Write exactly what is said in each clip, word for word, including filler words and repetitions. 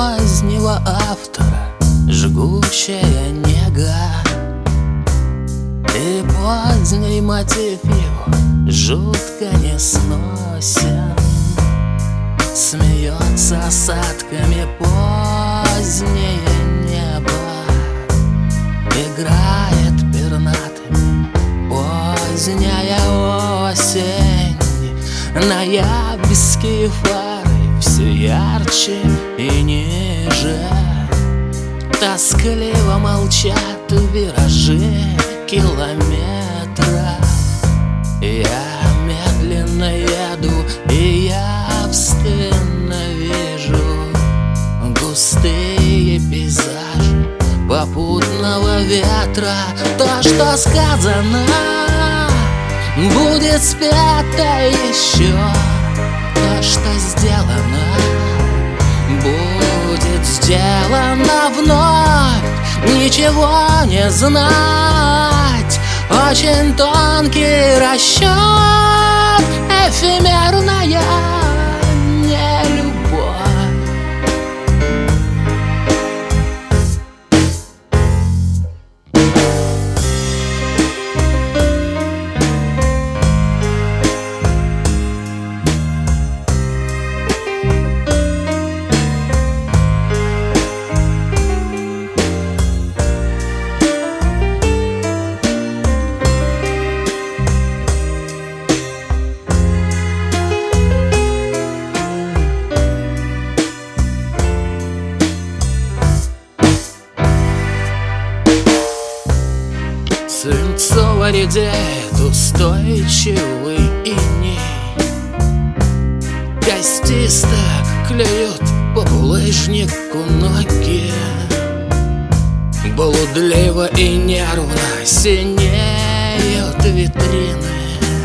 позднего автора жгучая нега, и поздний мотив его жутко не сносен. Смеется осадками позднее небо, играет пернатыми поздняя осень. Ноябрьские фары все ярче и ниже, тоскливо молчат виражи километров. Я медленно еду и явственно вижу густые пейзажи попутного ветра. То, что сказано, будет спето еще. То, что сделано, будет сделано вновь. Ничего не знать, очень тонкий расчет, эфемерная нелюбовь. Свинцово редеет устойчивый иней, костисто клюют по булыжнику ноги, блудливо и нервно синеют витрины,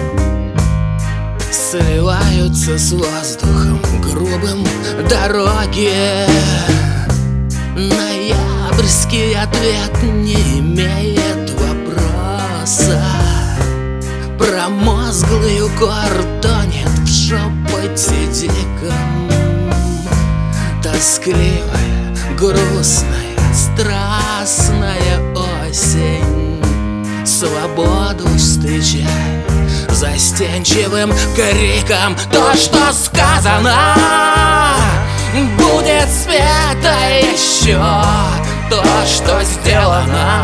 сливаются с воздухом грубым дороги. Ноябрьский ответ не имеет вопроса, промозглый укор тонет в шепоте диком. Тоскливая, грустная, страстная осень свободу встречает застенчивым криком. То, что сказано, будет спето еще. То, что сделано,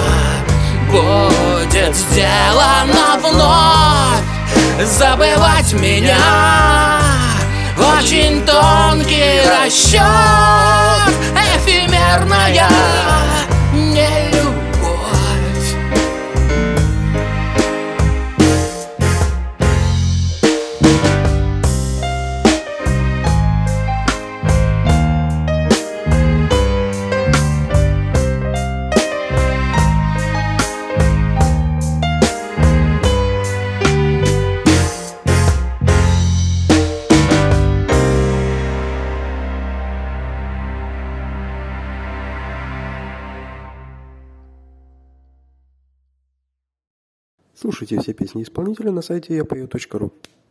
будет сделано вновь. Забывать меня очень тонкий расчет, эфемерная нелюбовь. Слушайте все песни исполнителя на сайте я пою точка ру.